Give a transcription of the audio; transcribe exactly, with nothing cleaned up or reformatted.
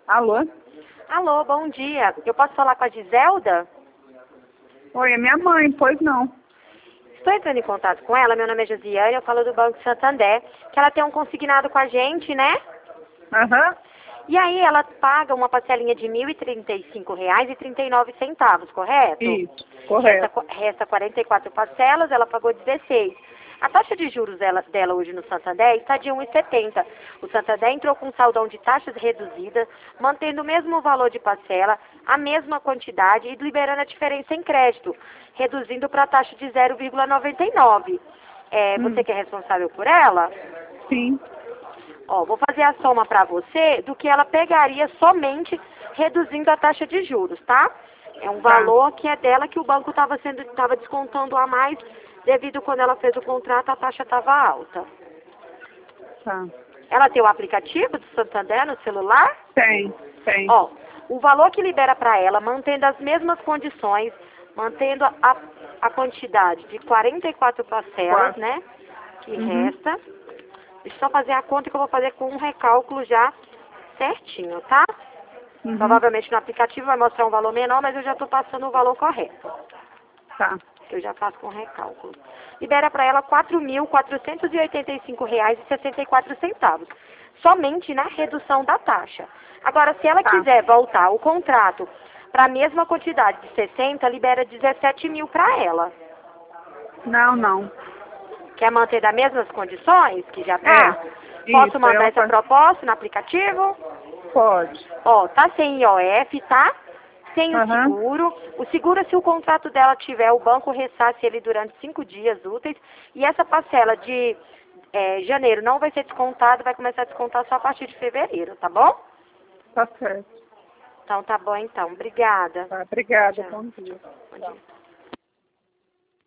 Alô? Alô, bom dia. Eu posso falar com a Giselda? Oi, é minha mãe, pois não. Estou entrando em contato com ela. Meu nome é Josiane, eu falo do Banco Santander, que ela tem um consignado com a gente, né? Aham. E aí ela paga uma parcelinha de mil e trinta e cinco reais e trinta e nove centavos, correto? Isso, correto. Resta, resta quarenta e quatro parcelas, ela pagou dezesseis. A taxa de juros dela, dela hoje no Santander está de um vírgula setenta. O Santander entrou com um saldão de taxas reduzidas, mantendo o mesmo valor de parcela, a mesma quantidade e liberando a diferença em crédito, reduzindo para a taxa de zero vírgula noventa e nove. É, Hum. você que é responsável por ela? Sim. Ó, vou fazer a soma para você do que ela pegaria somente reduzindo a taxa de juros, tá? É um valor que é dela que o banco estava sendo, estava descontando a mais devido quando ela fez o contrato a taxa estava alta. Tá. Ela tem o aplicativo do Santander no celular? Tem, tem. Ó, o valor que libera para ela, mantendo as mesmas condições, mantendo a, a quantidade de quarenta e quatro parcelas, Quatro. né? Que Uhum. resta. Deixa eu só fazer a conta que eu vou fazer com um recálculo já certinho, tá? Uhum. Provavelmente no aplicativo vai mostrar um valor menor, mas eu já estou passando o valor correto. Tá. Eu já faço com recálculo. Libera para ela quatro mil quatrocentos e oitenta e cinco reais e sessenta e quatro centavos. Somente na redução da taxa. Agora, se ela Tá. quiser voltar o contrato para a mesma quantidade de sessenta, libera dezessete mil para ela. Não, não. Quer manter das mesmas condições que já tá? É. Posso Isso, mandar ela essa tá... proposta no aplicativo? Pode. Ó, tá sem I O F, tá? Sem o Aham. seguro. O seguro, se o contrato dela tiver, o banco ressarce ele durante cinco dias úteis. E essa parcela de é, janeiro não vai ser descontada, vai começar a descontar só a partir de fevereiro, tá bom? Tá certo. Então tá bom então. Obrigada. Tá, obrigada. Tchau. Bom dia. Bom dia.